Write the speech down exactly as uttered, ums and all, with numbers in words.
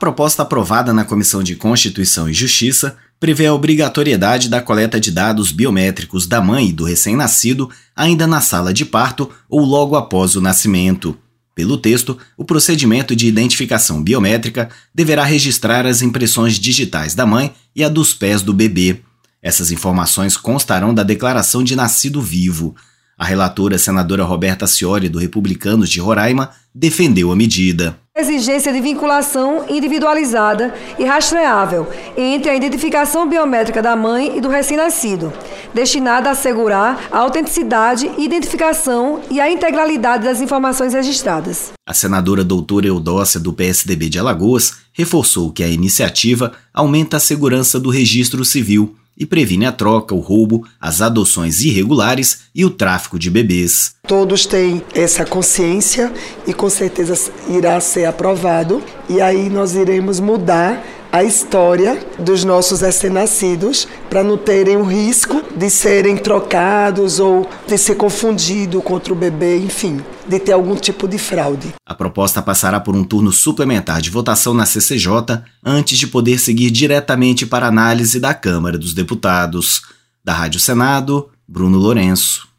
proposta aprovada na Comissão de Constituição e Justiça prevê a obrigatoriedade da coleta de dados biométricos da mãe e do recém-nascido ainda na sala de parto ou logo após o nascimento. Pelo texto, o procedimento de identificação biométrica deverá registrar as impressões digitais da mãe e a dos pés do bebê. Essas informações constarão da declaração de nascido vivo. A relatora, senadora Roberta Ciori, do Republicanos de Roraima, defendeu a medida. Exigência de vinculação individualizada e rastreável entre a identificação biométrica da mãe e do recém-nascido, destinada a assegurar a autenticidade, identificação e a integralidade das informações registradas. A senadora doutora Eudócia, do P S D B de Alagoas, reforçou que a iniciativa aumenta a segurança do registro civil e previne a troca, o roubo, as adoções irregulares e o tráfico de bebês. Todos têm essa consciência e com certeza irá ser aprovado, e aí nós iremos mudar a história dos nossos recém-nascidos para não terem o risco de serem trocados ou de ser confundido contra o bebê, enfim, de ter algum tipo de fraude. A proposta passará por um turno suplementar de votação na C C J antes de poder seguir diretamente para análise da Câmara dos Deputados. Da Rádio Senado, Bruno Lourenço.